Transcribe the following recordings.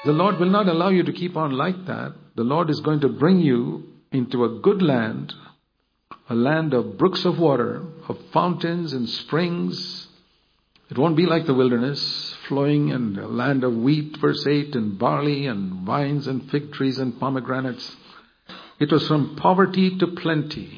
The Lord will not allow you to keep on like that. The Lord is going to bring you into a good land, a land of brooks of water, of fountains and springs. It won't be like the wilderness, flowing, and a land of wheat, verse 8, and barley and vines and fig trees and pomegranates. It was from poverty to plenty,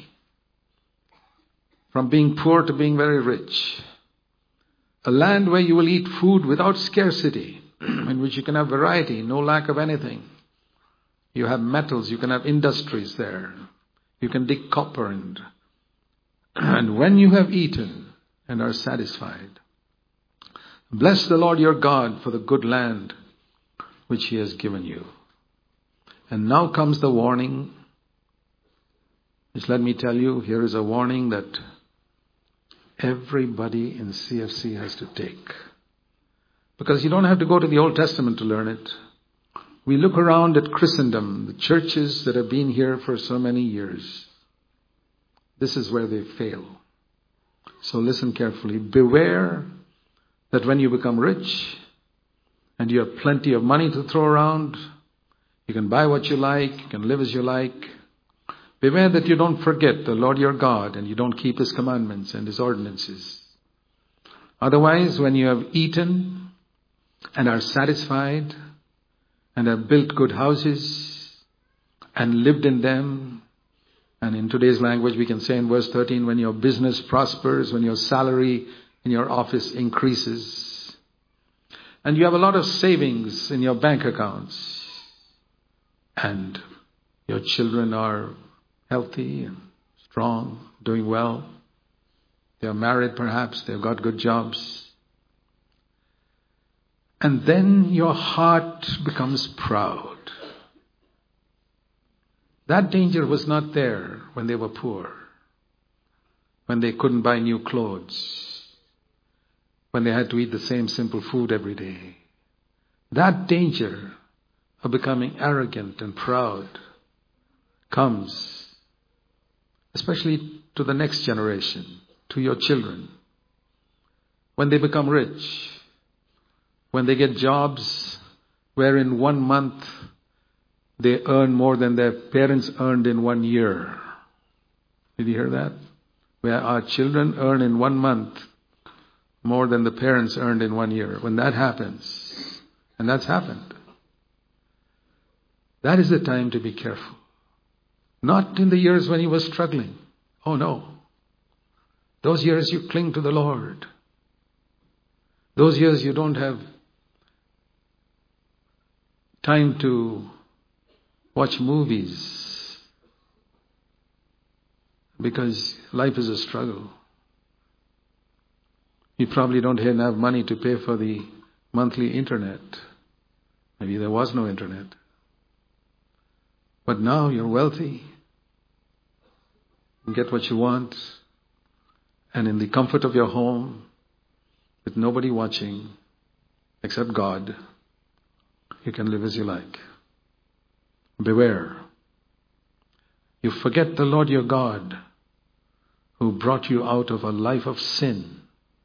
from being poor to being very rich. A land where you will eat food without scarcity, in which you can have variety, no lack of anything. You have metals, you can have industries there. You can dig copper and when you have eaten and are satisfied, bless the Lord your God for the good land which He has given you. And now comes the warning. Just let me tell you, here is a warning that everybody in CFC has to take. Because you don't have to go to the Old Testament to learn it. We look around at Christendom, the churches that have been here for so many years. This is where they fail. So listen carefully. Beware that when you become rich and you have plenty of money to throw around, you can buy what you like, you can live as you like. Beware that you don't forget the Lord your God and you don't keep His commandments and His ordinances. Otherwise, when you have eaten and are satisfied and have built good houses and lived in them, and in today's language we can say in verse 13, when your business prospers, when your salary in your office increases, and you have a lot of savings in your bank accounts, and your children are healthy and strong, doing well, they are married perhaps, they've got good jobs, and then your heart becomes proud. That danger was not there when they were poor, when they couldn't buy new clothes, when they had to eat the same simple food every day. That danger of becoming arrogant and proud comes, especially to the next generation, to your children. When they become rich, when they get jobs where in 1 month they earn more than their parents earned in 1 year. Did you hear that? Where our children earn in 1 month more than the parents earned in 1 year. When that happens, and that's happened, that is the time to be careful. Not in the years when you were struggling. Oh no. Those years you cling to the Lord. Those years you don't have time to watch movies because life is a struggle. You probably don't have enough money to pay for the monthly internet. Maybe there was no internet. But now you're wealthy. You get what you want. And in the comfort of your home, with nobody watching except God, you can live as you like. Beware. You forget the Lord your God who brought you out of a life of sin.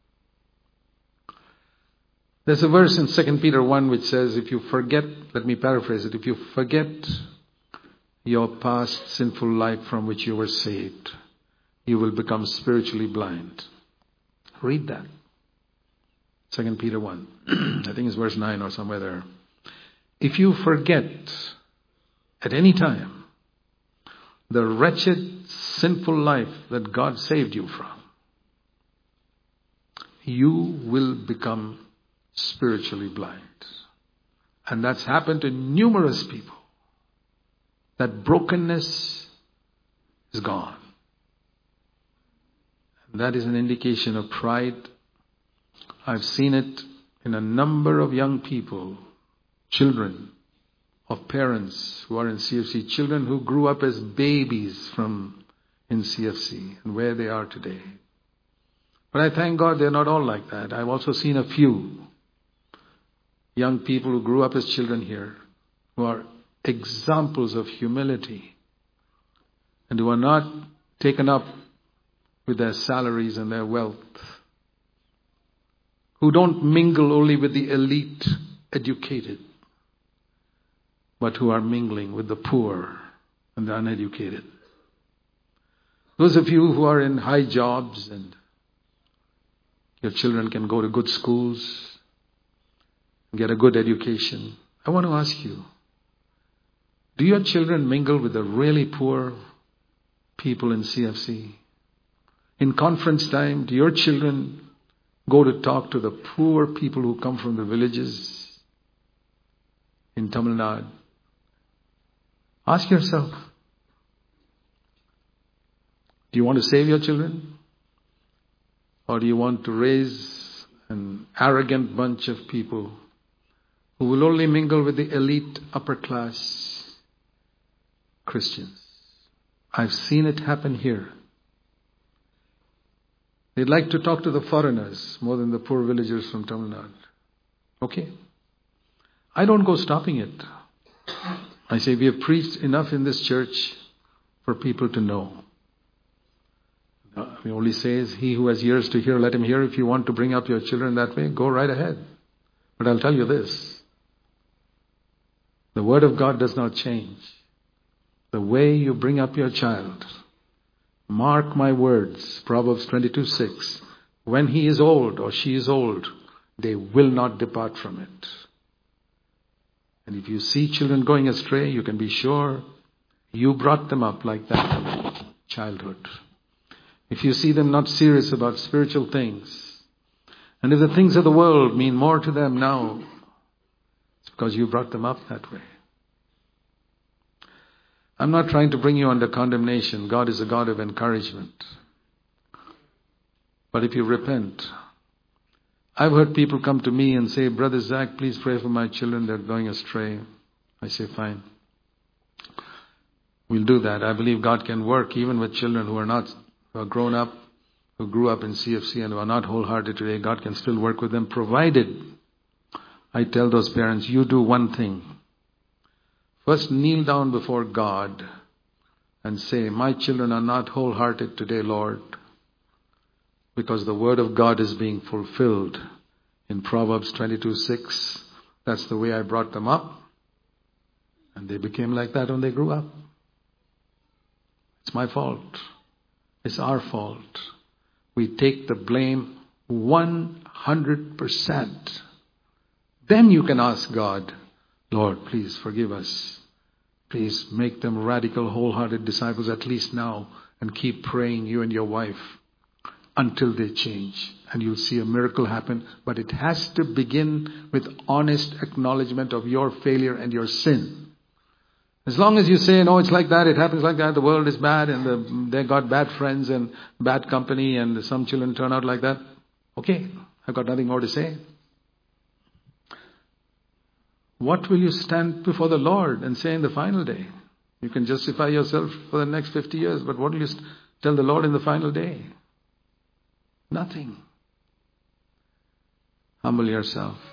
There's a verse in 2 Peter 1 which says, if you forget, let me paraphrase it, if you forget your past sinful life from which you were saved, you will become spiritually blind. Read that. 2 Peter 1. I think it's verse 9 or somewhere there. If you forget at any time the wretched, sinful life that God saved you from, you will become spiritually blind. And that's happened to numerous people. That brokenness is gone. And that is an indication of pride. I've seen it in a number of young people, children of parents who are in CFC, children who grew up as babies in CFC and where they are today. But I thank God they're not all like that. I've also seen a few young people who grew up as children here who are examples of humility and who are not taken up with their salaries and their wealth, who don't mingle only with the elite educated, but who are mingling with the poor and the uneducated. Those of you who are in high jobs and your children can go to good schools, get a good education, I want to ask you, do your children mingle with the really poor people in CFC? In conference time, do your children go to talk to the poor people who come from the villages in Tamil Nadu? Ask yourself, do you want to save your children? Or do you want to raise an arrogant bunch of people who will only mingle with the elite upper class Christians? I've seen it happen here. They'd like to talk to the foreigners more than the poor villagers from Tamil Nadu. Okay? I don't go stopping it. I say we have preached enough in this church for people to know. We only say is he who has ears to hear, let him hear. If you want to bring up your children that way, go right ahead. But I'll tell you this. The Word of God does not change. The way you bring up your child, mark my words, Proverbs 22:6. When he is old or she is old, they will not depart from it. And if you see children going astray, you can be sure you brought them up like that in childhood. If you see them not serious about spiritual things, and if the things of the world mean more to them now, it's because you brought them up that way. I'm not trying to bring you under condemnation. God is a God of encouragement. But if you repent, I've heard people come to me and say, Brother Zach, please pray for my children. They're going astray. I say, fine. We'll do that. I believe God can work even with children who are grown up, who grew up in CFC and who are not wholehearted today. God can still work with them, provided I tell those parents, you do one thing. First, kneel down before God and say, my children are not wholehearted today, Lord, because the Word of God is being fulfilled in Proverbs 22:6. That's the way I brought them up. And they became like that when they grew up. It's my fault. It's our fault. We take the blame 100%. Then you can ask God, Lord, please forgive us. Please make them radical, wholehearted disciples at least now, and keep praying, you and your wife, until they change. And you'll see a miracle happen. But it has to begin with honest acknowledgement of your failure and your sin. As long as you say, no, it's like that, it happens like that, the world is bad, and they got bad friends and bad company, and some children turn out like that. Okay, I've got nothing more to say. What will you stand before the Lord and say in the final day? You can justify yourself for the next 50 years, but what will you tell the Lord in the final day? Nothing. Humble yourself.